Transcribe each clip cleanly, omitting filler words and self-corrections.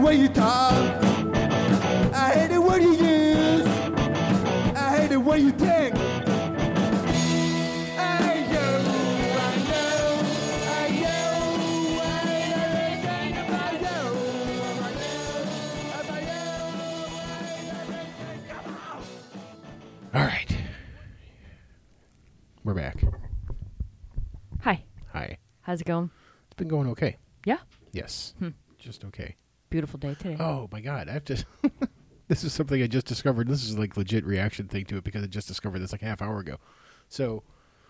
way you talk. I hate the word you use. I hate the way you think. All right. We're back. Hi. Hi. How's it going? It's been going okay. Yeah. Yes. Just okay. Beautiful day today. Oh, my God. I have to... This is something I just discovered. This is like legit reaction thing to it because I just discovered this like half hour ago. So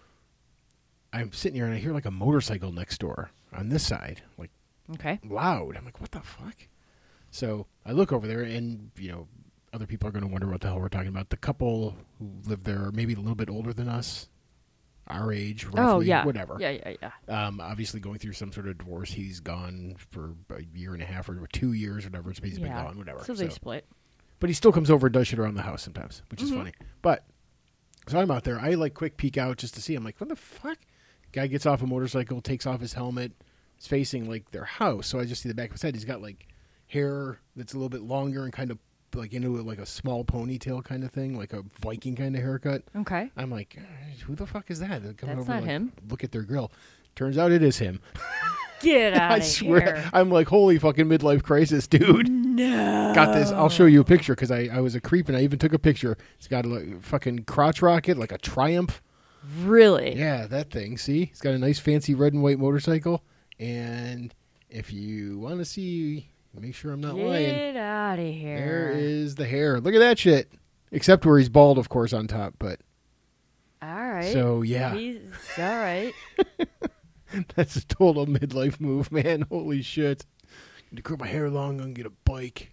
I'm sitting here and I hear like a motorcycle next door on this side, like Okay. loud. I'm like, what the fuck? So I look over there and, you know, other people are going to wonder what the hell we're talking about. The couple who live there are maybe a little bit older than us, our age, roughly, Oh, yeah. whatever. Yeah. Obviously going through some sort of divorce. He's gone for a year and a half or 2 years, or whatever. He's been gone, whatever. So they split. But he still comes over and does shit around the house sometimes, which is funny. But, so I'm out there. I like quick peek out just to see. I'm like, what the fuck? Guy gets off a motorcycle, takes off his helmet. Is facing like their house. So I just see the back of his head. He's got like hair that's a little bit longer and kind of like into like a small ponytail kind of thing, like a Viking kind of haircut. Okay. I'm like, who the fuck is that? That's not him. Look at their grill. Turns out it is him. Get out I of swear. here. I'm like, holy fucking midlife crisis, dude. No. Got this. I'll show you a picture because I was a creep and I even took a picture. It's got a like, fucking crotch rocket, like a Triumph. Really? Yeah, that thing. See? It's got a nice fancy red and white motorcycle. And if you want to see, make sure I'm not lying. Get out of here. There is the hair. Look at that shit. Except where he's bald, of course, on top. But All right. so, yeah. He's all right. That's a total midlife move, man. Holy shit. To grow my hair long and get a bike.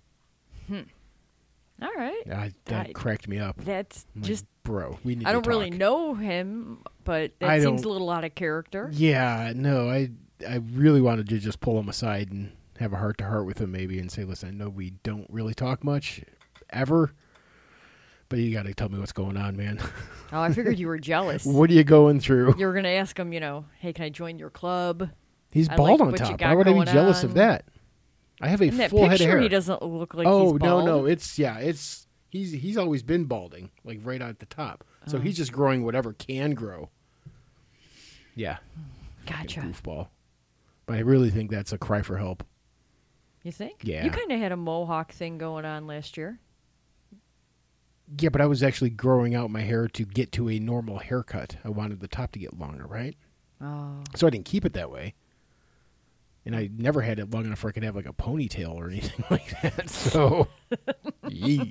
All right. That cracked me up. That's I'm like, just, bro, we need I to don't really talk. know him, but I that seems don't- a little out of character. Yeah, no, I really wanted to just pull him aside and have a heart-to-heart with him maybe and say, listen, I know we don't really talk much, ever, but you got to tell me what's going on, man. Oh, I figured you were jealous. What are you going through? You were going to ask him, hey, can I join your club? He's I bald like on what you top. got Why would I be going jealous of on. that? I have a In that full head of picture, hair. he doesn't look like Oh, he's bald. no, he's always been balding, like right at the top. So he's just growing whatever can grow. Yeah. Gotcha. Goofball. But I really think that's a cry for help. You think? Yeah. You kind of had a mohawk thing going on last year. Yeah, but I was actually growing out my hair to get to a normal haircut. I wanted the top to get longer, right? Oh. So I didn't keep it that way. And I never had it long enough where I could have like a ponytail or anything like that. So, yee.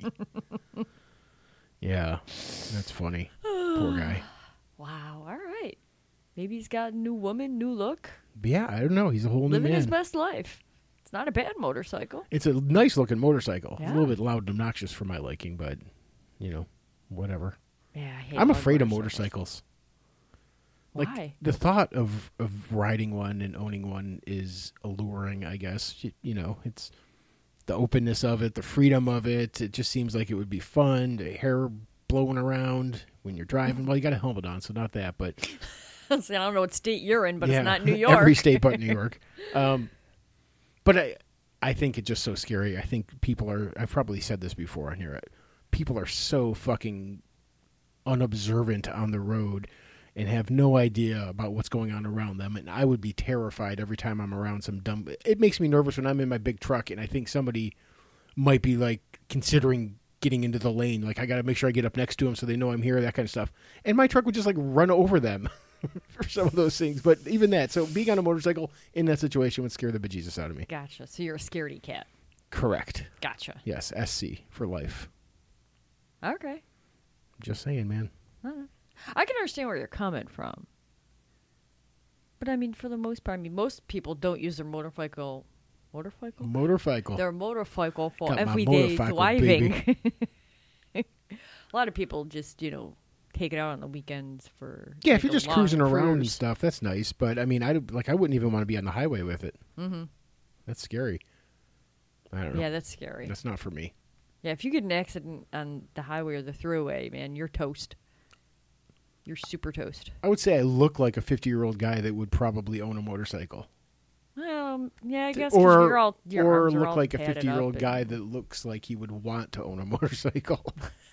Yeah, that's funny. Poor guy. Wow. All right. Maybe he's got a new woman, new look. But yeah, I don't know. He's a whole new Living man. his best life. It's not a bad motorcycle. It's a nice looking motorcycle. Yeah. It's a little bit loud and obnoxious for my liking, but, whatever. Yeah, I hate I'm loud afraid of motorcycles. motorcycles. Like, Why? the thought of riding one and owning one is alluring, I guess. It's the openness of it, the freedom of it. It just seems like it would be fun. The hair blowing around when you're driving. Well, you got a helmet on, so not that, but... See, I don't know what state you're in, but yeah, it's not New York. Every state but New York. But I think it's just so scary. I think people are... I've probably said this before on here. People are so fucking unobservant on the road and have no idea about what's going on around them. And I would be terrified every time I'm around some dumb... It makes me nervous when I'm in my big truck and I think somebody might be, like, considering getting into the lane. Like, I got to make sure I get up next to them so they know I'm here, that kind of stuff. And my truck would just, like, run over them for some of those things. But even that. So being on a motorcycle in that situation would scare the bejesus out of me. Gotcha. So you're a scaredy cat. Correct. Gotcha. Yes, SC for life. Okay. Just saying, man. I can understand where you're coming from. But, I mean, for the most part, most people don't use their motorcycle. Motorcycle. Their motorcycle for Got my everyday motorcycle, driving. A lot of people just, take it out on the weekends for... Yeah, like if you're a just long cruising around and cruise. stuff, that's nice. But, I mean, I wouldn't even want to be on the highway with it. Mm-hmm. That's scary. I don't know. Yeah, that's scary. That's not for me. Yeah, if you get an accident on the highway or the thruway, man, you're toast. You're super toast. I would say I look like a 50-year-old guy that would probably own a motorcycle. Well, Yeah, I guess 'cause or you're all, your or arms are look all like a padded 50-year-old up guy and- that looks like he would want to own a motorcycle.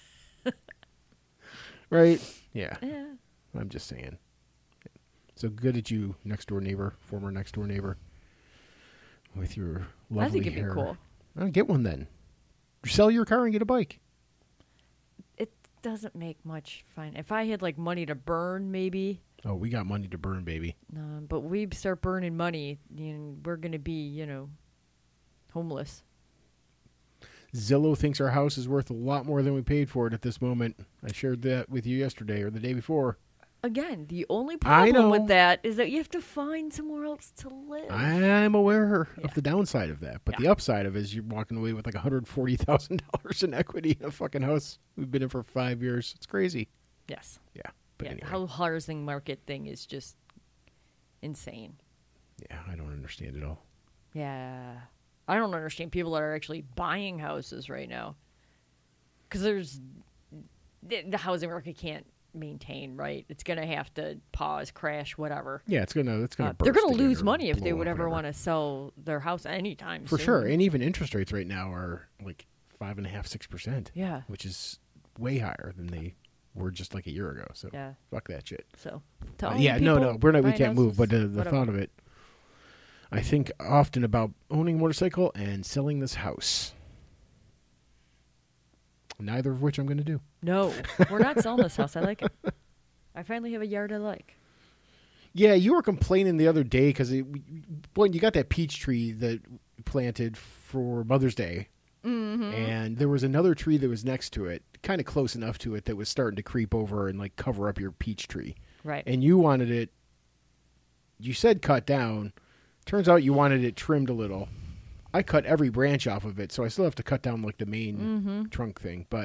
Right? Yeah. Yeah. I'm just saying. So good at you, next door neighbor, former next door neighbor, with your lovely I think it'd hair. be cool. Get one then. Sell your car and get a bike. It doesn't make much fun. If I had like money to burn, maybe. Oh, we got money to burn, baby. But we start burning money, and we're gonna be, homeless. Zillow thinks our house is worth a lot more than we paid for it at this moment. I shared that with you yesterday or the day before. Again, the only I problem know. with that is that you have to find somewhere else to live. I'm aware Yeah. of the downside of that, but Yeah. the upside of it is you're walking away with like $140,000 in equity in a fucking house. We've been in for 5 years. It's crazy. Yes. Yeah, but Yeah. anyway. The housing market thing is just insane. Yeah, I don't understand it all. Yeah. I don't understand people that are actually buying houses right now. Because the housing market can't maintain, right? It's going to have to pause, crash, whatever. Yeah, it's gonna They're burst going to again lose or money if they blow would up, ever whatever. want to sell their house anytime For soon. sure. And even interest rates right now are like 5.5%, 6%. Yeah. Which is way higher than they were just like a year ago. So Yeah. fuck that shit. So, to all the Yeah, people no, we buying can't move. houses, But the whatever. thought of it, I think often about owning a motorcycle and selling this house. Neither of which I'm going to do. No, we're not selling this house. I like it. I finally have a yard I like. Yeah, you were complaining the other day because when you got that peach tree that planted for Mother's Day, and there was another tree that was next to it, kind of close enough to it that was starting to creep over and like cover up your peach tree. Right. And you wanted it. You said cut down. Turns out you wanted it trimmed a little. I cut every branch off of it, so I still have to cut down like the main trunk thing. But,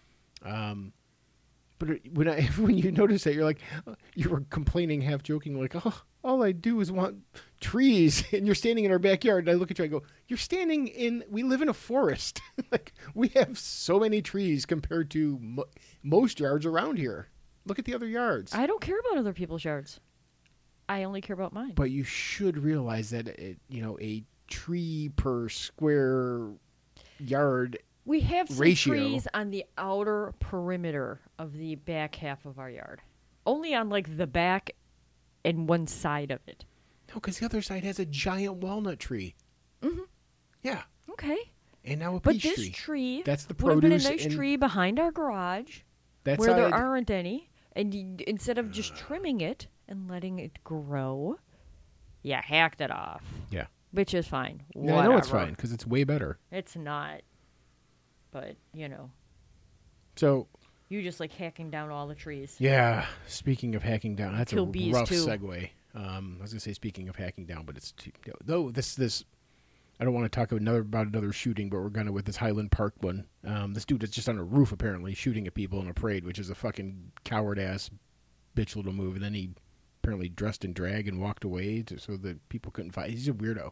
when you notice that, you're like, you were complaining, half joking, like, oh, all I do is want trees, and you're standing in our backyard. And I look at you, I go, you're standing in. We live in a forest. Like we have so many trees compared to most yards around here. Look at the other yards. I don't care about other people's yards. I only care about mine. But you should realize that a tree per square yard. We have some ratio. trees on the outer perimeter of the back half of our yard. Only on like the back and one side of it. No, because the other side has a giant walnut tree. Mm-hmm. Yeah, Okay. and now a But peach this tree. tree That's the would have been a produce nice and- tree behind our garage That's where there how aren't any. And instead of just trimming it and letting it grow, you hacked it off. Yeah, Which is fine. yeah, I know it's Whatever. fine because it's way better. It's not. But, So you just like hacking down all the trees. yeah, speaking of hacking down, that's Kill a bees, rough too. segue. I was gonna say speaking of hacking down, but it's though this. I don't want to talk about another shooting, but we're gonna with this Highland Park one. This dude is just on a roof apparently shooting at people in a parade, which is a fucking coward ass bitch little move. And then he apparently dressed in drag and walked away so that people couldn't fight. He's a weirdo.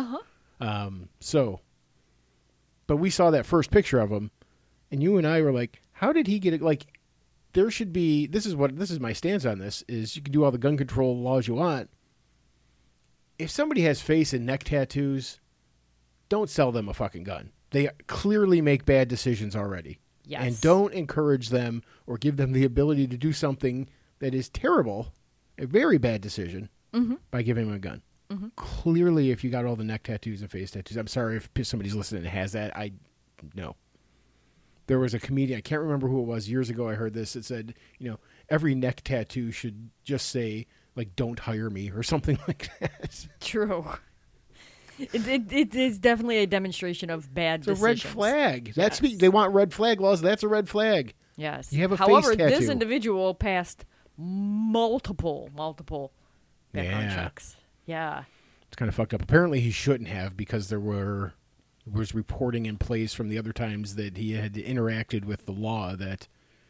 But we saw that first picture of him, and you and I were like, "How did he get it?" Like, there should be. This is my stance on this: is you can do all the gun control laws you want. If somebody has face and neck tattoos, don't sell them a fucking gun. They clearly make bad decisions already. Yes. And don't encourage them or give them the ability to do something that is terrible, a very bad decision, by giving them a gun. Clearly, if you got all the neck tattoos and face tattoos, I'm sorry if somebody's listening and has that. No. There was a comedian, I can't remember who it was, years ago I heard this. It said, every neck tattoo should just say, like, don't hire me or something like that. True. It is definitely a demonstration of bad It's a decisions. red flag. Yes. They want red flag laws. That's a red flag. Yes. You have a face However, this tattoo. individual passed multiple background Yeah. checks. Yeah. It's kind of fucked up. Apparently, he shouldn't have because there was reporting in place from the other times that he had interacted with the law that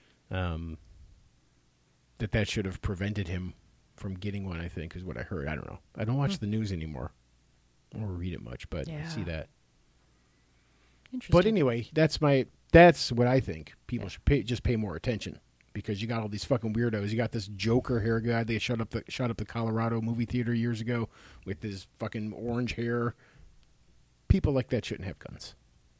that should have prevented him from getting one. I think is what I heard. I don't know. I don't watch the news anymore or read it much, but I see Yeah. that. Interesting. But anyway, that's what I think. People should pay more attention. because you got all these fucking weirdos. You got this Joker hair guy. They shot up the Colorado movie theater years ago with his fucking orange hair. People like that shouldn't have guns.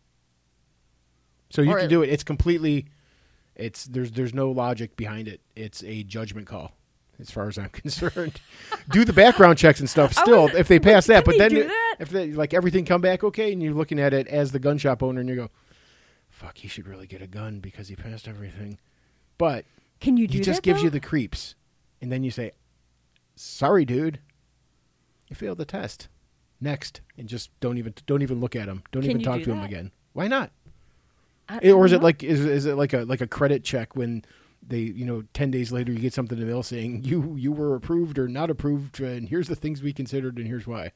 So you can do it. It's completely. There's no logic behind it. It's a judgment call, as far as I'm concerned. Do the background checks and stuff still if they pass that. But then if they, like everything come back okay, and you're looking at it as the gun shop owner, and you go, "Fuck, he should really get a gun because he passed everything." But can you do that? He just gives you the creeps, and then you say, "Sorry, dude, you failed the test. Next," and just don't even look at him. Don't even talk to him again. Why not? Or is it like is it like a credit check when they 10 days later you get something in the mail saying you were approved or not approved, and here's the things we considered and here's why.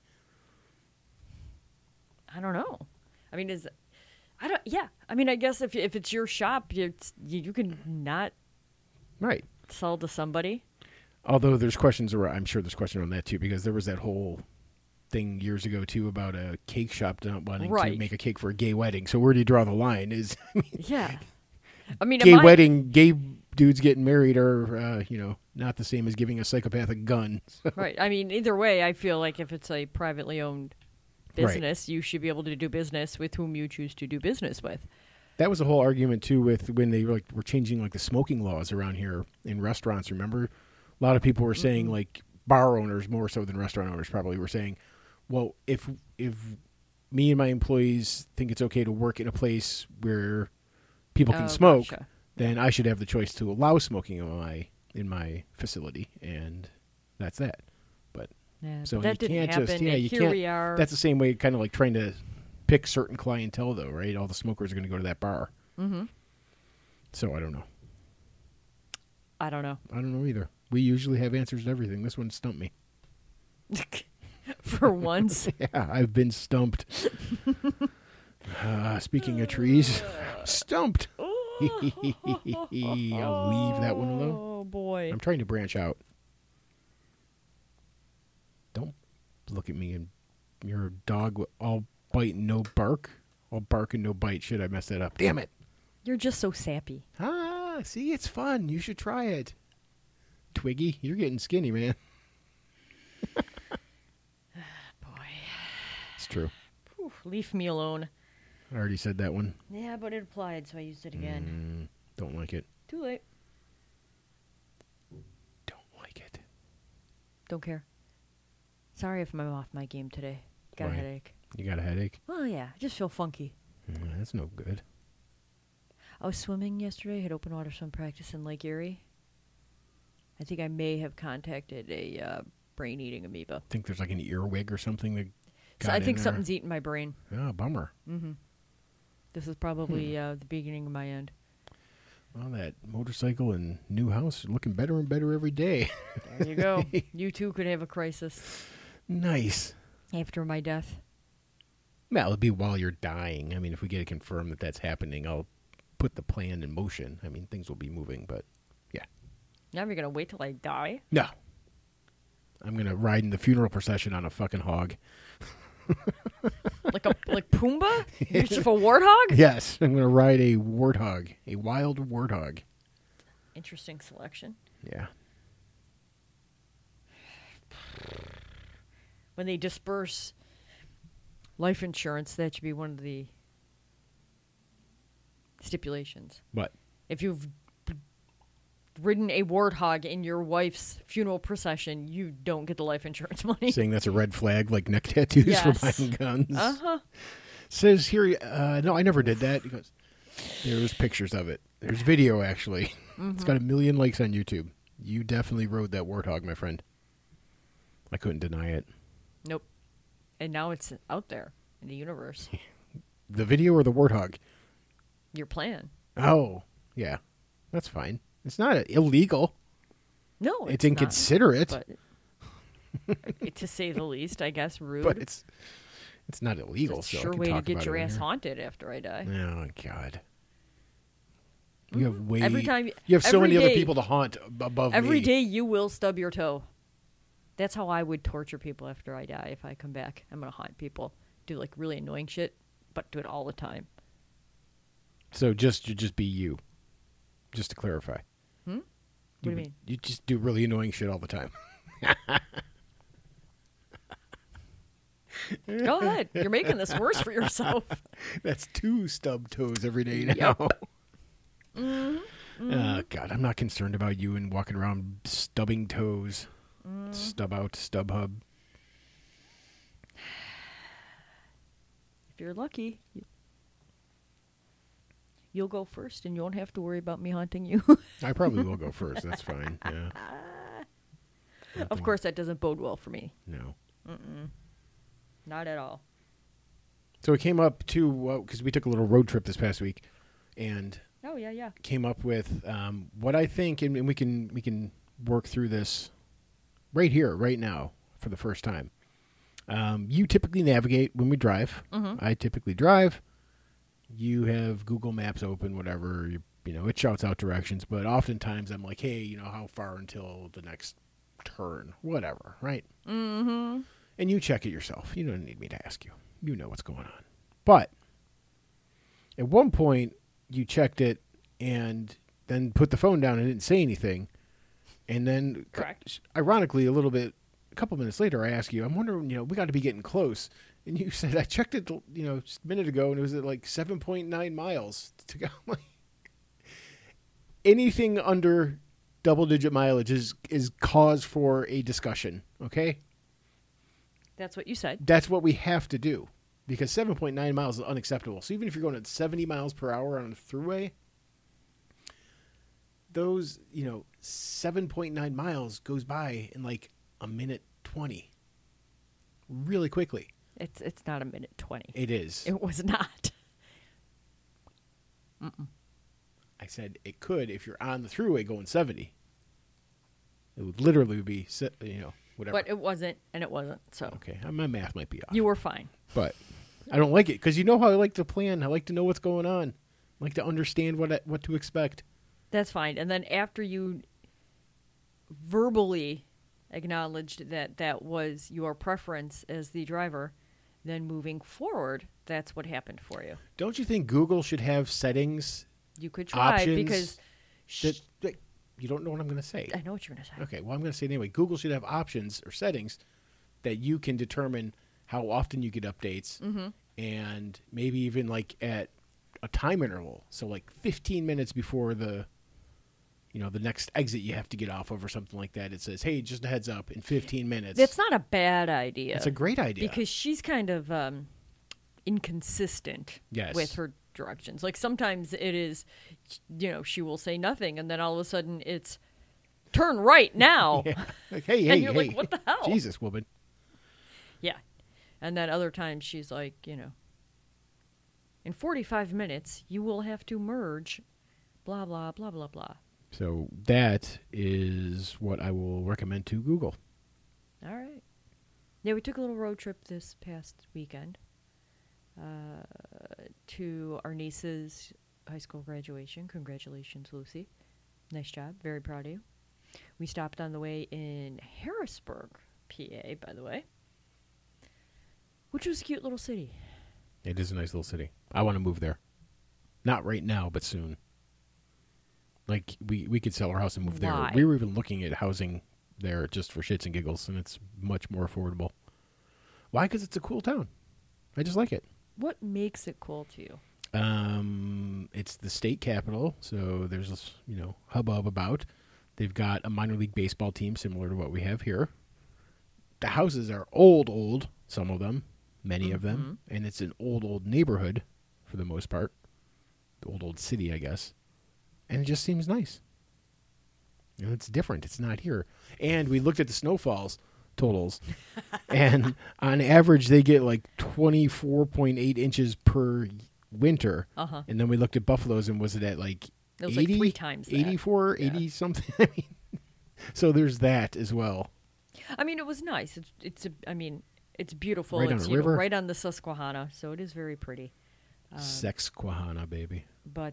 I don't know. I mean, I mean, I guess if it's your shop, you can not sell to somebody. Although I'm sure there's questions on that too, because there was that whole thing years ago too about a cake shop not wanting to make a cake for a gay wedding. So where do you draw the line? Gay dudes getting married are not the same as giving a psychopath a gun. So. Right. I mean, either way, I feel like if it's a privately owned business, you should be able to do business with whom you choose to do business with. That was a whole argument too with when they were changing the smoking laws around here in restaurants. Remember, a lot of people were saying bar owners more so than restaurant owners probably were saying, well, if me and my employees think it's okay to work in a place where people can smoke, then I should have the choice to allow smoking in my facility, and that's that. But so that you didn't can't happen. you Here can't. we are. That's the same way, kind of like trying to pick certain clientele, though, right? All the smokers are going to go to that bar. Mm-hmm. So I don't know. I don't know either. We usually have answers to everything. This one stumped me. For once. Yeah, I've been stumped. Speaking of trees, stumped. I'll leave that one alone. Oh, boy. I'm trying to branch out. Don't look at me and you're a dog with all bite and no bark. All bark and no bite. Shit, I messed that up. Damn it. You're just so sappy. See, it's fun. You should try it. Twiggy, you're getting skinny, man. Boy. It's true. Whew, leave me alone. I already said that one. Yeah, but it applied, so I used it again. Don't like it. Too late. Don't like it. Don't care. Sorry if I'm off my game today. Got a headache. You got a headache? Oh, yeah. I just feel funky. That's no good. I was swimming yesterday. Had open water swim practice in Lake Erie. I think I may have contacted a brain-eating amoeba. Think there's like an earwig or something that got I think in something's eating my brain. Oh, bummer. Mm-hmm. This is probably the beginning of my end. Well, that motorcycle and new house are looking better and better every day. There you go. You too could have a crisis. Nice. After my death. Well, it'll be while you're dying. I mean, if we get it confirmed that that's happening, I'll put the plan in motion. I mean, things will be moving, but yeah. Now you're going to wait till I die? No. I'm going to ride in the funeral procession on a fucking hog. like Pumbaa? You're just a warthog? Yes, I'm going to ride a warthog, a wild warthog. Interesting selection. Yeah. When they disperse life insurance, that should be one of the stipulations. What? If you've ridden a warthog in your wife's funeral procession, you don't get the life insurance money. Saying that's a red flag, like neck tattoos for buying guns. Uh-huh. Says here, no, I never did that. He goes, there's pictures of it. There's video, actually. Mm-hmm. It's got 1 million likes on YouTube. You definitely rode that warthog, my friend. I couldn't deny it. Nope. And now it's out there in the universe. The video or the warthog? Your plan. Oh, yeah. That's fine. It's not illegal. No, it's inconsiderate. But to say the least, I guess, rude. But it's not illegal. It's a so sure way to get your ass haunted after I die. Oh, God. You have way... You have so many other people to haunt above me. Every day you will stub your toe. That's how I would torture people after I die if I come back. I'm going to haunt people. Do like really annoying shit, but do it all the time. So just be you. Just to clarify. do you mean? You just do really annoying shit all the time. Go ahead. You're making this worse for yourself. That's 2 stub toes every day Yep. now. Mm-hmm. Oh, God, I'm not concerned about you and walking around stubbing toes. Stub out, stub hub. If you're lucky, you'll go first, and you won't have to worry about me haunting you. I probably will go first. That's fine. Yeah. Of course, that doesn't bode well for me. No. Not at all. So it came up to, because we took a little road trip this past week, and Oh, yeah. came up with what I think, and we can work through this right here, right now, for the first time. You typically navigate when we drive. I typically drive. You have Google Maps open, whatever. You know, it shouts out directions, but oftentimes I'm like, hey, how far until the next turn, whatever, right? Mm-hmm. And you check it yourself. You don't need me to ask you. You know what's going on. But at one point, you checked it and then put the phone down and didn't say anything. And then, Correct. Ironically, a couple minutes later, I asked you, I'm wondering, we got to be getting close. And you said, I checked it, just a minute ago, and it was at like 7.9 miles to go. Anything under double-digit mileage is cause for a discussion, okay? That's what you said. That's what we have to do, because 7.9 miles is unacceptable. So even if you're going at 70 miles per hour on a throughway, those, 7.9 miles goes by in like a minute 20 really quickly. It's not a minute 20. It is. It was not. I said it could if you're on the throughway going 70. It would literally be, whatever. But it wasn't, and it wasn't. So Okay, my math might be off. you were fine. But I don't like it, because you know how I like to plan. I like to know what's going on. I like to understand what to expect. That's fine. And then after you verbally acknowledged that was your preference as the driver, then moving forward, that's what happened for you. Don't you think Google should have settings You could try options because that you don't know what I'm going to say? I know what you're going to say. Okay, well, I'm going to say it anyway. Google should have options or settings that you can determine how often you get updates, and maybe even like at a time interval. So like 15 minutes before the next exit you have to get off of or something like that. It says, hey, just a heads up, in 15 minutes. That's not a bad idea. It's a great idea. Because she's kind of inconsistent Yes. with her directions. Like sometimes it is, she will say nothing, and then all of a sudden it's turn right now. Yeah. Like, hey, And you're like, what the hell? Jesus, woman. Yeah. And then other times she's like, in 45 minutes you will have to merge, blah, blah, blah, blah, blah. So that is what I will recommend to Google. All right. Yeah, we took a little road trip this past weekend to our niece's high school graduation. Congratulations, Lucy. Nice job. Very proud of you. We stopped on the way in Harrisburg, PA, by the way, which was a cute little city. It is a nice little city. I want to move there. Not right now, but soon. Like, we could sell our house and move Why? there. We were even looking at housing there just for shits and giggles, and it's much more affordable. Why? Because it's a cool town. I just like it. What makes it cool to you? It's the state capital, so there's this, hubbub about. They've got a minor league baseball team similar to what we have here. The houses are old, some of them, many of them, and it's an old neighborhood for the most part. The old city, I guess. And it just seems nice. It's different. It's not here. And we looked at the snowfalls totals, and on average they get like 24.8 inches per winter. Uh-huh. And then we looked at Buffalo's, and was it at like It was 80, like 3 times that. 84, 80 something? I mean, so there's that as well. I mean, it was nice. It's beautiful. Right on It's a river. right on the Susquehanna, so it is very pretty. Sexquehanna, baby. But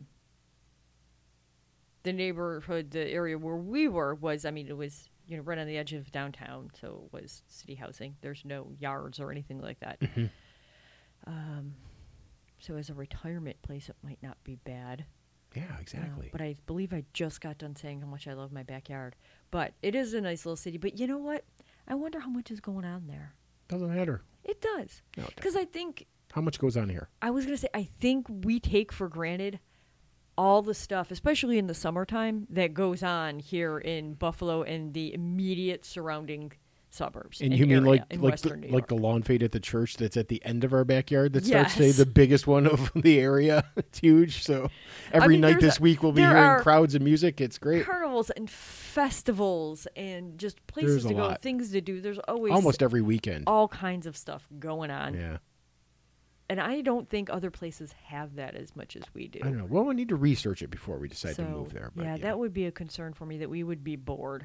the neighborhood, the area where we were was, it was, right on the edge of downtown, so it was city housing. There's no yards or anything like that. So as a retirement place, it might not be bad. Yeah, exactly. But I believe I just got done saying how much I love my backyard. But it is a nice little city. But you know what? I wonder how much is going on there. Doesn't matter. It does. No, it Because I think, How much goes on here? I was going to say, I think we take for granted all the stuff, especially in the summertime, that goes on here in Buffalo and the immediate surrounding suburbs. And you mean area in like Western New like the York. lawn fade at the church that's at the end of our backyard that starts Yes. today, the biggest one of the area. It's huge. So every mean, night there's this week we'll be there hearing are crowds of music. It's great. Carnivals and festivals and just places There's a to go, lot. things to do. There's always Almost every weekend. all kinds of stuff going on. Yeah. And I don't think other places have that as much as we do. I don't know. Well, we need to research it before we decide So, to move there. But yeah, that would be a concern for me, that we would be bored.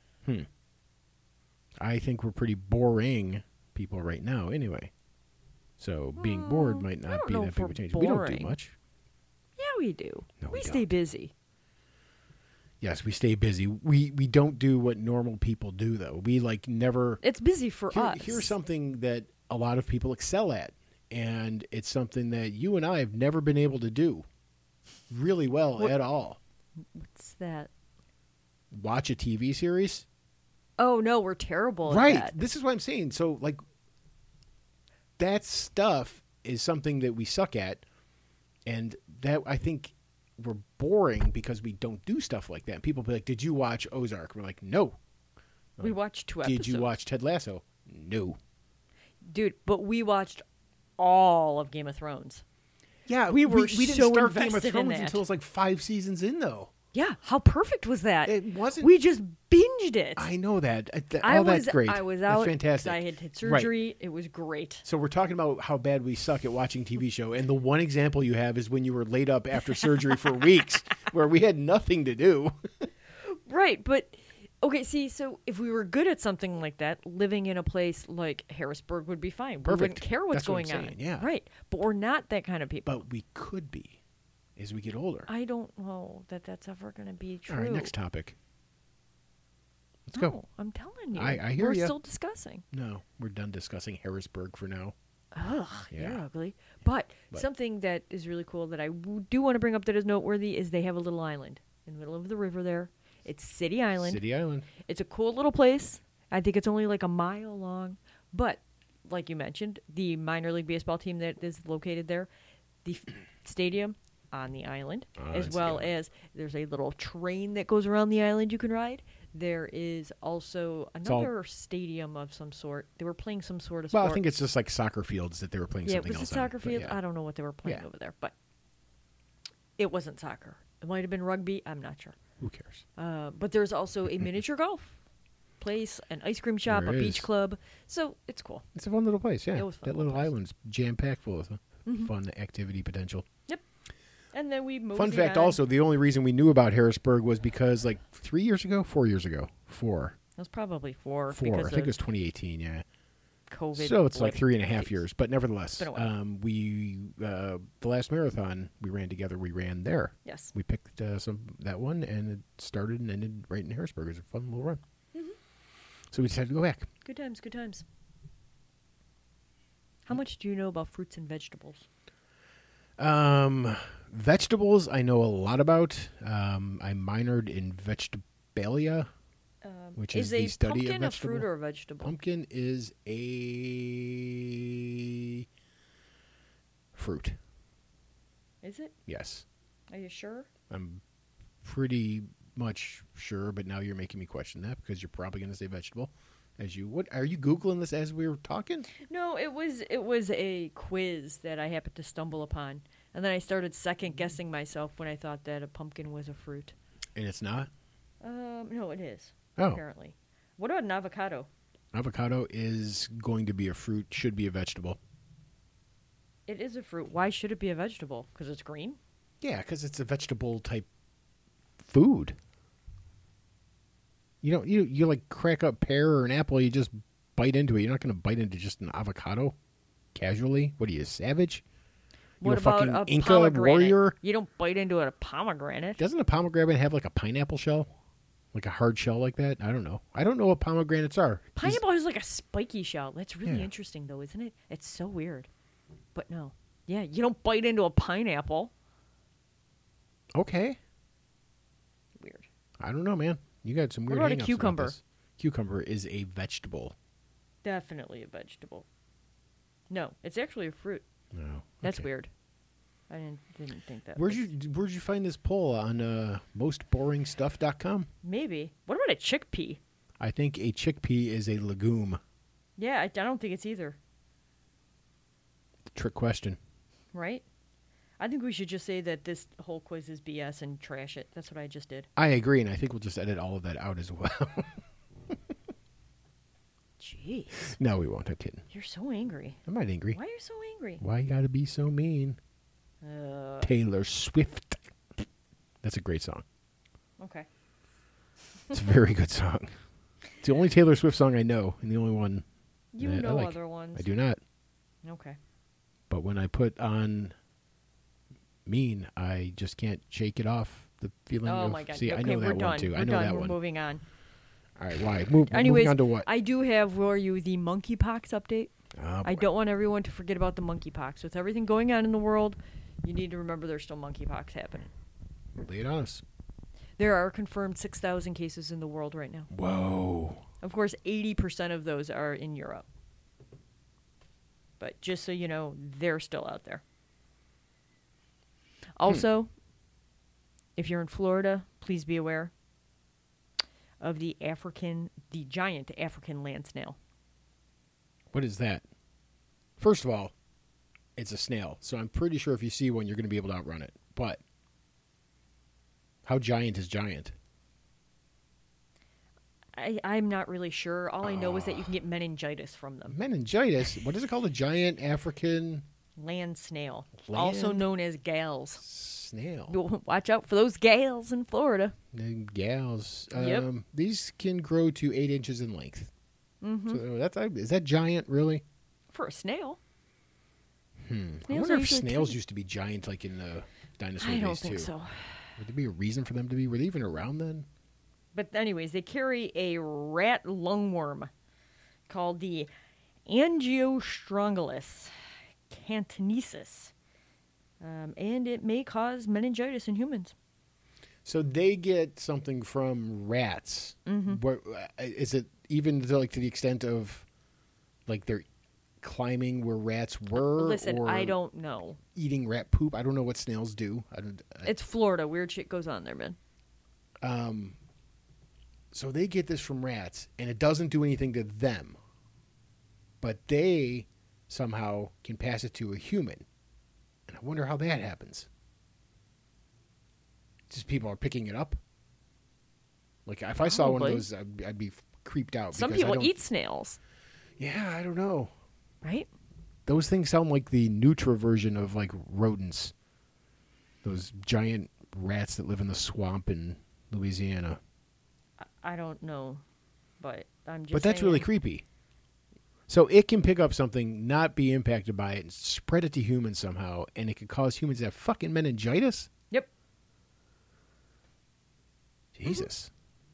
I think we're pretty boring people right now anyway. So being bored might I not don't be know that if big we're of a change. We don't do boring. much. Yeah, we do. No, we stay don't. busy. Yes, we stay busy. We don't do what normal people do though. We like never It's busy for us. Here's something that a lot of people excel at, and it's something that you and I have never been able to do really well What- at all. What's that? Watch a TV series. Oh, no, we're terrible at Right. that. This is what I'm saying. So, like, that stuff is something that we suck at, and that I think we're boring because we don't do stuff like that. And people be like, "Did you watch Ozark?" We're like, "No." We watched 2 episodes. Did you watch Ted Lasso? No. Dude, but we watched all of Game of Thrones. Yeah, We were we didn't so start Game of invested in Thrones that. until it was like 5 seasons in, though. Yeah, how perfect was that? It wasn't. We just binged it. I know that. I That's great. I was That's out. 'cause fantastic. I had Right. surgery. It was great. So we're talking about how bad we suck at watching TV show, and the one example you have is when you were laid up after surgery for weeks, where we had nothing to do. Right, but okay, see, so if we were good at something like that, living in a place like Harrisburg would be fine. We Perfect. wouldn't care what's That's what I'm going on. saying, yeah. Right, but we're not that kind of people. But we could be as we get older. I don't know that that's ever going to be true. All right, next topic. Let's No, go. I'm telling you. I hear We're ya. still discussing. No, we're done discussing Harrisburg for now. Ugh, Yeah. you're ugly. But But- something that is really cool that I do want to bring up that is noteworthy is they have a little island in the middle of the river there. It's City Island. City Island. It's a cool little place. I think it's only like a mile long. But, like you mentioned, the minor league baseball team that is located there, the stadium on the island, as it's the well island. as there's a little train that goes around the island you can ride. There is also all- another stadium of some sort. They were playing some sort of Well, sport. I think it's just like soccer fields that they were playing Yeah, something was it else soccer on. but field? yeah. I don't know what they were playing Yeah. over there, but it wasn't soccer. It might have been rugby. I'm not sure. Who cares? But there's also a miniature golf place, an ice cream shop, There a beach is. club. So it's cool. It's a fun little place, yeah. It was a fun that little little place. island's jam-packed full of fun activity potential. Yep. And then we moved. Fun fact also, the only reason we knew about Harrisburg was because like 4 years ago. It was probably four. I Because think it of was 2018, yeah. COVID. So it's like blip. 3.5 years, but nevertheless, Been a while. the last marathon we ran together, we ran there. Yes. We picked that one, and it started and ended right in Harrisburg. It was a fun little run. So we decided to go back. Good times. Good times. How much do you know about fruits and vegetables? Vegetables, I know a lot about. I minored in vegetabalia, which is the a study pumpkin of a fruit vegetable. or a vegetable? Pumpkin is a fruit. Is it? Yes, Are you sure? I'm pretty much sure, but now you're making me question that because you're probably going to say vegetable. What are you Googling this as we were talking? No, it was a quiz that I happened to stumble upon, and then I started second guessing myself when I thought that a pumpkin was a fruit. And it's not. No, it is. Oh. Apparently. What about an avocado? Avocado is going to be a fruit. Should be a vegetable. It is a fruit. Why should it be a vegetable? Because it's green? Yeah, because it's a vegetable type food. You like crack up pear or an apple, you just bite into it. You're not going to bite into just an avocado casually. What are you, savage? You What a about fucking a Inca pomegranate? warrior? You don't bite into a pomegranate. Doesn't a pomegranate have like a pineapple shell? Like a hard shell like that? I don't know. I don't know what pomegranates are. Pineapple has like a spiky shell. That's really Yeah. interesting, though, isn't it? It's so weird. But no. Yeah, you don't bite into a pineapple. Okay. Weird. I don't know, man. You got some What weird about a hang-ups cucumber? this. Cucumber is a vegetable. Definitely a vegetable. No, it's actually a fruit. No. That's okay. weird. I didn't think that. Where'd was- you find this poll on mostboringstuff.com? Maybe. What about a chickpea? I think a chickpea is a legume. Yeah, I don't think it's either. Trick question. Right? I think we should just say that this whole quiz is BS and trash it. That's what I just did. I agree, and I think we'll just edit all of that out as well. Jeez. No, we won't. I'm kidding. You're so angry. I'm not angry. Why are you so angry? Why you gotta be so mean? Taylor Swift. That's a great song. Okay. It's a very good song. It's the only Taylor Swift song I know, and the only one You that I know like. other ones. I do not. Okay. But when I put on Mean, I just can't shake it off. The feeling Oh of... my God. See, okay, I know we're that done. one, too. We're I know done. that We're one. moving on. All right, why? Anyways, moving on to what? I do have for you the monkeypox update. Oh, I boy. don't want everyone to forget about the monkeypox. With everything going on in the world, you need to remember there's still monkeypox happening. Lay it on us. There are confirmed 6,000 cases in the world right now. Whoa. Of course, 80% of those are in Europe. But just so you know, they're still out there. Also, if you're in Florida, please be aware of the giant African land snail. What is that? First of all, it's a snail, so I'm pretty sure if you see one, you're going to be able to outrun it. But how giant is giant? I'm not really sure. All I know is that you can get meningitis from them. Meningitis? What is it called? A giant African Land snail, also known as gals. snail. Watch out for those gals in Florida. And gals. Yep. These can grow to 8 inches in length. Mm-hmm. So is that giant, really? For a snail. I Snails wonder are if usually snails tiny. used to be giant like in the dinosaur I days, don't think too. so. Would there be a reason for them to be? Were they even around then? But anyways, they carry a rat lungworm called the Angiostrongylus cantonensis, and it may cause meningitis in humans. So they get something from rats. Where, is it even to the extent of like they're climbing where rats were? Listen, or I don't know. eating rat poop. I don't know what snails do. It's Florida. Weird shit goes on there, man. So they get this from rats, and it doesn't do anything to them. But they somehow can pass it to a human. And I wonder how that happens. Just people are picking it up? Like, if I saw one of Probably. those, I'd be creeped out. Some because I people don't- eat snails, Yeah, I don't know. right? Those things sound like the Nutra version of, like, rodents. Those giant rats that live in the swamp in Louisiana. I don't know, but I'm just. But that's really saying. creepy. So it can pick up something, not be impacted by it, and spread it to humans somehow, and it could cause humans to have fucking meningitis? Yep. Jesus.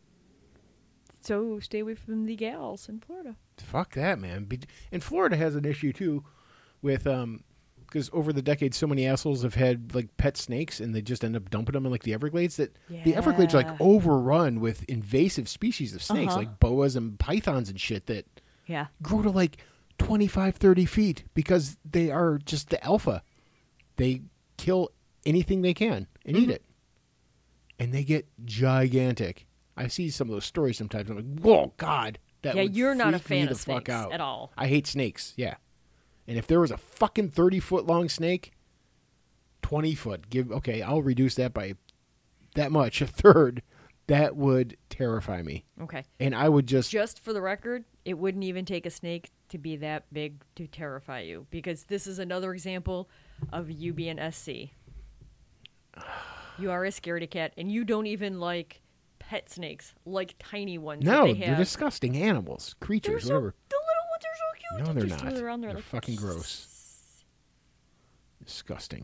So stay away from the gals in Florida. Fuck that, man. And Florida has an issue, too, with, because over the decades, so many assholes have had, like, pet snakes, and they just end up dumping them in, like, the Everglades, that the Everglades are, like, Yeah. overrun with invasive species of snakes, Uh-huh. like boas and pythons and shit that Yeah. grow to, like, 25, 30 feet because they are just the alpha. They kill anything they can and eat it. And they get gigantic. I see some of those stories sometimes. I'm like, whoa, God. That Yeah, would you're not a freak me fan the of fuck snakes out. at all. I hate snakes, yeah. And if there was a fucking 30-foot long snake, 20-foot, I'll reduce that by that much, a third. That would terrify me. Okay. And I would just Just for the record, it wouldn't even take a snake to be that big to terrify you, because this is another example of you being SC. You are a scaredy cat, and you don't even like pet snakes, like tiny ones. No, that they they're have. disgusting animals, They're creatures, so, whatever. the little ones are so cute. No, They they're just not. slither around there They're like, fucking gross. Disgusting.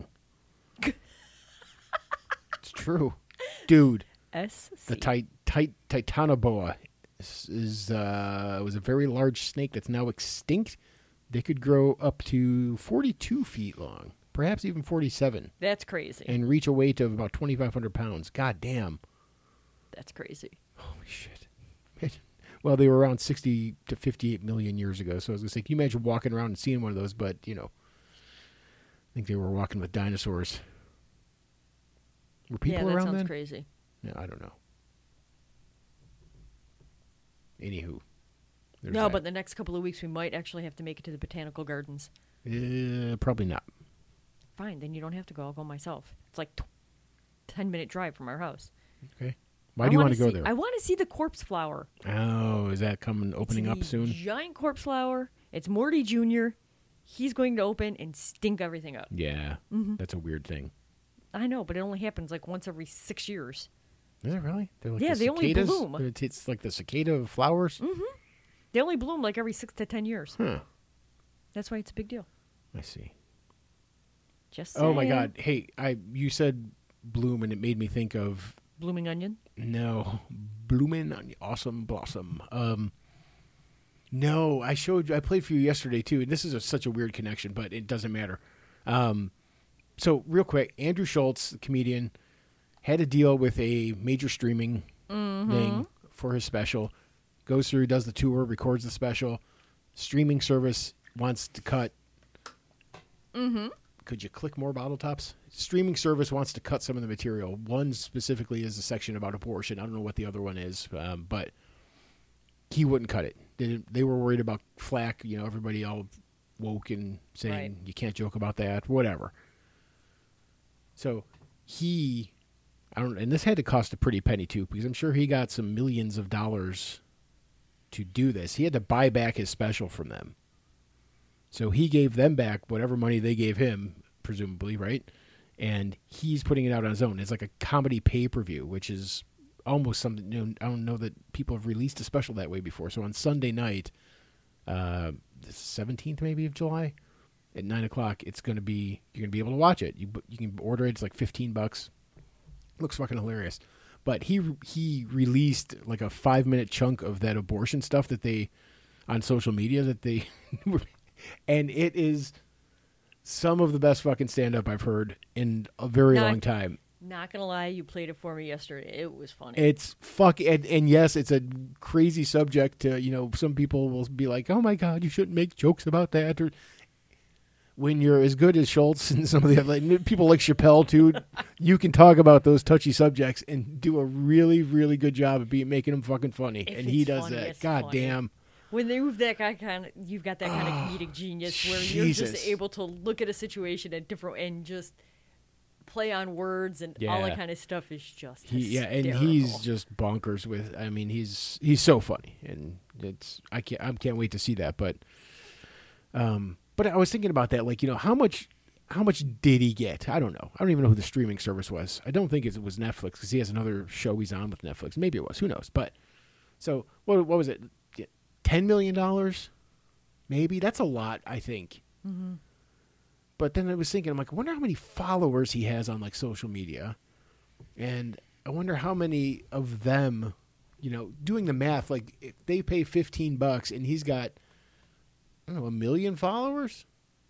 It's true. Dude, SC. the Titanoboa was a very large snake that's now extinct. They could grow up to 42 feet long. perhaps even 47, That's crazy. and reach a weight of about 2,500 pounds. God damn. That's crazy. Holy shit. Well, they were around 60 to 58 million years ago. So I was going to say, can you imagine walking around and seeing one of those? But, I think they were walking with dinosaurs. Were people Yeah, that around sounds then? crazy. Yeah, I don't know. Anywho. there's No, that. but the next couple of weeks we might actually have to make it to the botanical gardens. Probably not. Fine, then you don't have to go. I'll go myself. It's like 10-minute drive from our house. Okay. Why do you want to go there? I want to see the corpse flower. Oh, is that opening It's up the soon? Giant corpse flower. It's Morty Jr. He's going to open and stink everything up. Yeah. Mm-hmm. That's a weird thing. I know, but it only happens like once every 6 years. Is it really? They're like Yeah, the they only cicadas? bloom. It's like the cicada of flowers? They only bloom like every 6 to 10 years. Huh. That's why it's a big deal. I see. Just Oh my saying. God! Hey, you said bloom, and it made me think of Blooming onion. bloomin' on awesome blossom. No, I played for you yesterday too, and this is such a weird connection, but it doesn't matter. So real quick, Andrew Schultz, the comedian, had a deal with a major streaming thing for his special. Goes through, does the tour, records the special. Streaming service wants to cut. Could you click more bottle tops? Streaming service wants to cut some of the material. One specifically is a section about abortion. I don't know what the other one is, but he wouldn't cut it. They were worried about flack. Everybody all woke and saying Right. you can't joke about that, whatever. So and this had to cost a pretty penny too, because I'm sure he got some millions of dollars to do this. He had to buy back his special from them. So he gave them back whatever money they gave him, presumably, right? And he's putting it out on his own. It's like a comedy pay-per-view, which is almost something, I don't know that people have released a special that way before. So on Sunday night, the 17th maybe of July, at 9 o'clock, you're going to be able to watch it. You can order it. It's like $15. Looks fucking hilarious. But he released like a 5-minute chunk of that abortion stuff that they, on social media, that they... And it is some of the best fucking stand-up I've heard in a very long time. Not gonna lie, you played it for me yesterday. It was funny. It's and yes, it's a crazy subject to, some people will be like, oh my God, you shouldn't make jokes about that. Or when you're as good as Schultz and some of the other people like Chappelle too, you can talk about those touchy subjects and do a really, really good job of making them fucking funny. If and he it's does funny, that. it's God funny. damn. When they move that guy you've got that kind of comedic genius where you're Jesus. just able to look at a situation at different and just play on words and all Yeah. that kind of stuff is just And hysterical. he's just bonkers with. I mean, he's so funny, and I can't wait to see that. But I was thinking about that, like how much did he get? I don't know. I don't even know who the streaming service was. I don't think it was Netflix because he has another show he's on with Netflix. Maybe it was. Who knows? But so what was it? $10 million? Maybe that's a lot. I think. Mm-hmm. But then I was thinking, I'm like, I wonder how many followers he has on like social media. And I wonder how many of them, doing the math, like if they pay $15 and he's got, I don't know, 1 million followers.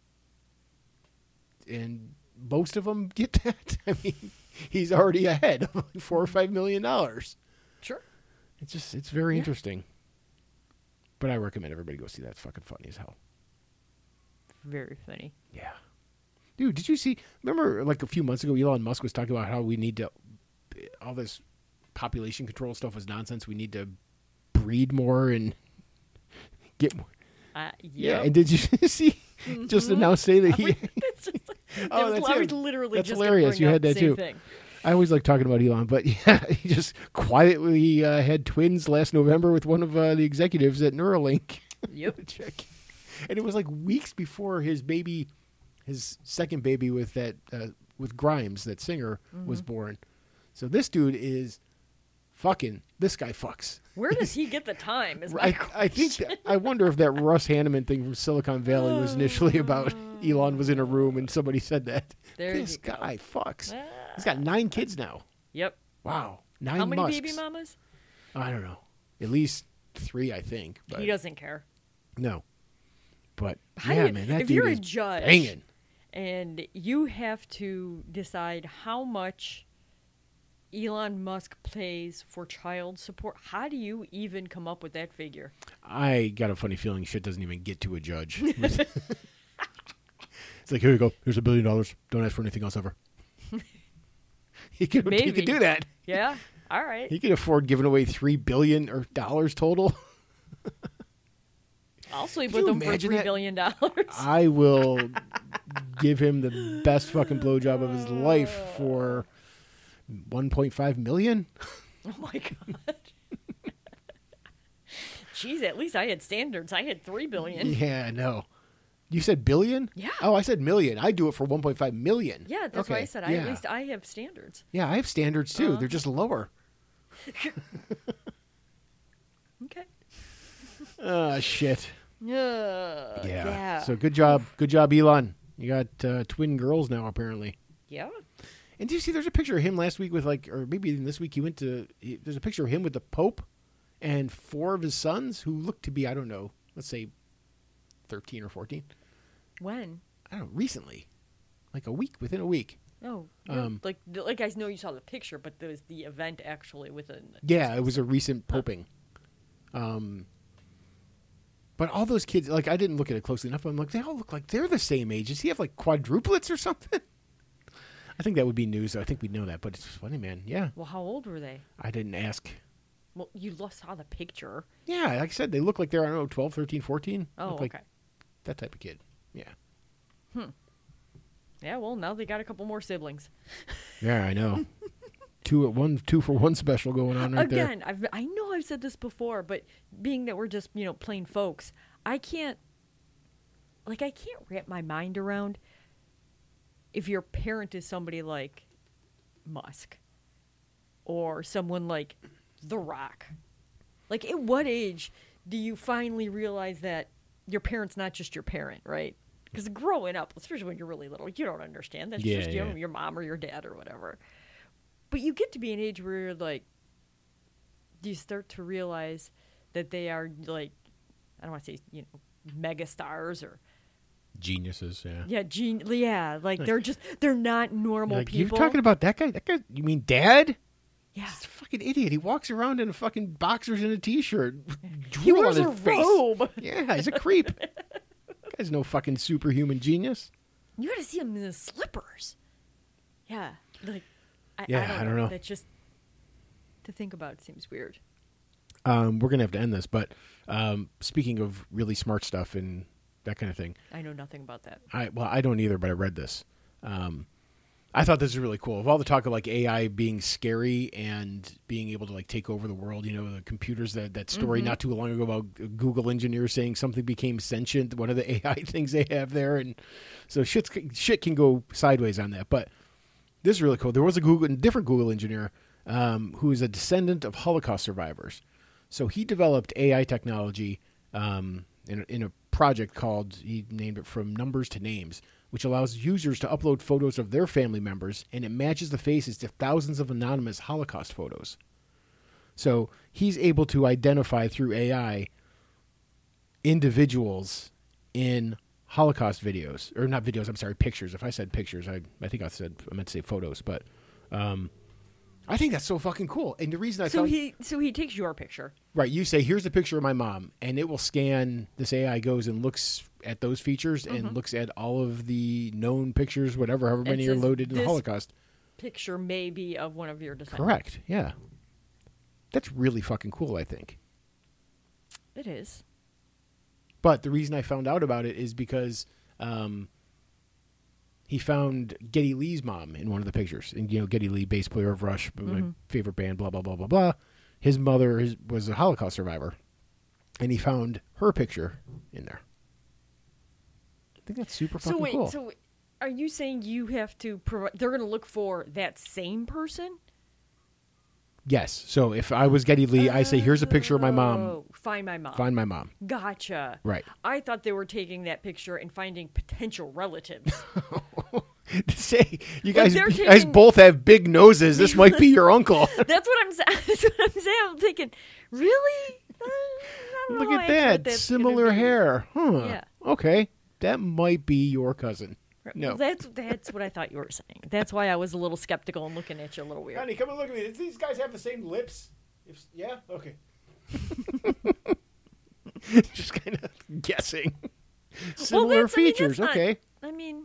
And most of them get that. I mean, he's already ahead of like $4 or $5 million. Sure. It's very interesting. But I recommend everybody go see that. It's fucking funny as hell. Very funny. Yeah. Dude, did you see? Remember, like a few months ago, Elon Musk was talking about how we need to, all this population control stuff was nonsense. We need to breed more and get more. Yeah. And did you see? Just announced today that he. It's just like, Oh, I was literally That's just hilarious. gonna bring You up had the that same too. thing. I always like talking about Elon, but yeah, he just quietly had twins last November with one of the executives at Neuralink. Yep. Check. And it was like weeks before his second baby with that with Grimes, that singer, was born. So this dude is fucking. This guy fucks. Where does he get the time? Is my I think I wonder if that Russ Hanneman thing from Silicon Valley was initially about Elon was in a room and somebody said that. There This you go. guy fucks. Ah. He's got 9 kids now. Yep. Wow, 9 How many Musks. baby mamas? I don't know. At least 3, I think. But He doesn't care. no. But How yeah, do you- man, that if dude you're a is judge banging. and you have to decide how much Elon Musk pays for child support. How do you even come up with that figure? I got a funny feeling shit doesn't even get to a judge. It's like, here you go. Here's $1 billion. Don't ask for anything else ever. He could do that. Yeah. All right. He could afford giving away $3 billion or dollars total. I'll sleep Could with you him for imagine $3 that? billion. I will give him the best fucking blowjob of his life for $1.5 million. Oh my god. Jeez, at least I had standards. I had $3 billion. Yeah, I know. You said billion? Yeah. Oh, I said million. I do it for $1.5 million. Yeah, that's why I said yeah. at least I have standards. Yeah, I have standards too. They're just lower. Okay. Oh, shit. Yeah. Yeah. So good job, Elon. You got twin girls now, apparently. Yeah. And did you see? There's a picture of him last week with or maybe even this week. There's a picture of him with the Pope and 4 of his sons who look to be, I don't know, let's say 13 or 14. When? I don't know, recently, within a week. Oh, yeah. Like I know you saw the picture, but there was the event actually within. Yeah, it was a recent poping. But all those kids, I didn't look at it closely enough. But I'm like, they all look like they're the same age. Does he have quadruplets or something? I think that would be news. I think we'd know that, but it's funny, man. Yeah. Well, how old were they? I didn't ask. Well, you saw the picture. Yeah, like I said, they look like they're, I don't know, 12, 13, 14. Oh, Look like okay. that type of kid. Yeah. Yeah, well, now they got a couple more siblings. Yeah, I know. 2 for 1 special going on right there. Again, I know I've said this before, but being that we're just, plain folks, I can't wrap my mind around if your parent is somebody like Musk or someone like The Rock. At what age do you finally realize that your parent's not just your parent, right? Because growing up, especially when you're really little, you don't understand. That's just your mom or your dad or whatever. But you get to be an age where you're like, you start to realize that they are I don't want to say, mega stars or Geniuses, yeah. Yeah, they're not normal people. You're talking about that guy? That guy, you mean Dad? Yeah. He's a fucking idiot. He walks around in a fucking boxers and a T-shirt. He drool wears on a his face. robe. Yeah, he's a creep. That guy's no fucking superhuman genius. You got to see him in his slippers. Yeah. I don't know. That's just, to think about it seems weird. We're going to have to end this, but speaking of really smart stuff and that kind of thing. I know nothing about that. I don't either, but I read this. I thought this was really cool. Of all the talk of AI being scary and being able to take over the world, the computers, that story not too long ago about Google engineers saying something became sentient, one of the AI things they have there. And so shit can go sideways on that. But this is really cool. There was a different Google engineer who is a descendant of Holocaust survivors. So he developed AI technology in a project called, he named it From Numbers to Names, which allows users to upload photos of their family members, and it matches the faces to thousands of anonymous Holocaust photos. So he's able to identify through AI individuals in Holocaust videos, or not videos, I'm sorry, pictures. If I said pictures, I think I meant to say photos, but I think that's so fucking cool. And the reason I thought... So he takes your picture. Right, you say, here's a picture of my mom, and it will scan, this AI goes and looks at those features and looks at all of the known pictures, however many are loaded in the Holocaust. Picture may be of one of your descendants. Correct, yeah. That's really fucking cool, I think. It is. But the reason I found out about it is because he found Geddy Lee's mom in one of the pictures. And, Geddy Lee, bass player of Rush, my favorite band, blah, blah, blah, blah, blah. His mother was a Holocaust survivor. And he found her picture in there. I think that's super fucking cool. So are you saying you have to provide... They're going to look for that same person? Yes. So if I was Geddy Lee, I say, here's a picture of my mom. Find my mom. Find my mom. Gotcha. Right. I thought they were taking that picture and finding potential relatives. Say, you guys both have big noses. This might be your uncle. That's what I'm saying. I'm thinking, really? I don't Look know at that. Similar hair. Huh. Yeah. Okay. That might be your cousin. No. That's what I thought you were saying. That's why I was a little skeptical and looking at you a little weird. Honey, come and look at me. Does these guys have the same lips? Yeah? Okay. Just kind of guessing. Similar features. That's not- okay. I mean,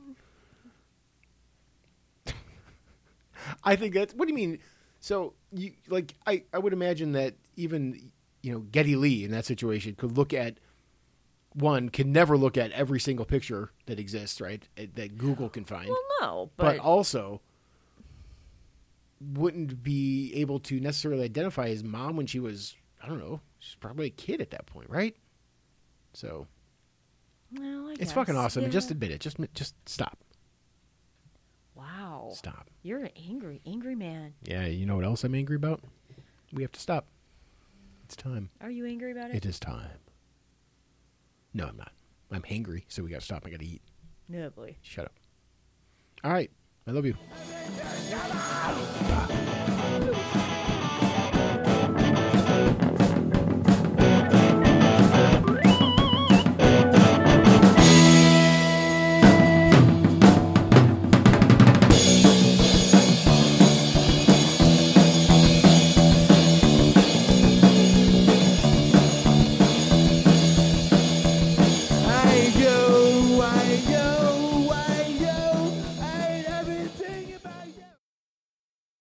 I think that's. What do you mean? So, you like, I would imagine that even, Geddy Lee in that situation could look at, can never look at every single picture that exists, right? That Google can find. well, no, but but also wouldn't be able to necessarily identify his mom when she was, I don't know, she's probably a kid at that point, right? So well, I it's guess. fucking awesome. Yeah. Just admit it. Just stop. Wow. Stop. You're an angry man. Yeah, you know what else I'm angry about? We have to stop. It's time. Are you angry about it? It is time. No, I'm not. I'm hangry, so we got to stop. I got to eat. No, boy. Shut up. All right. I love you. Come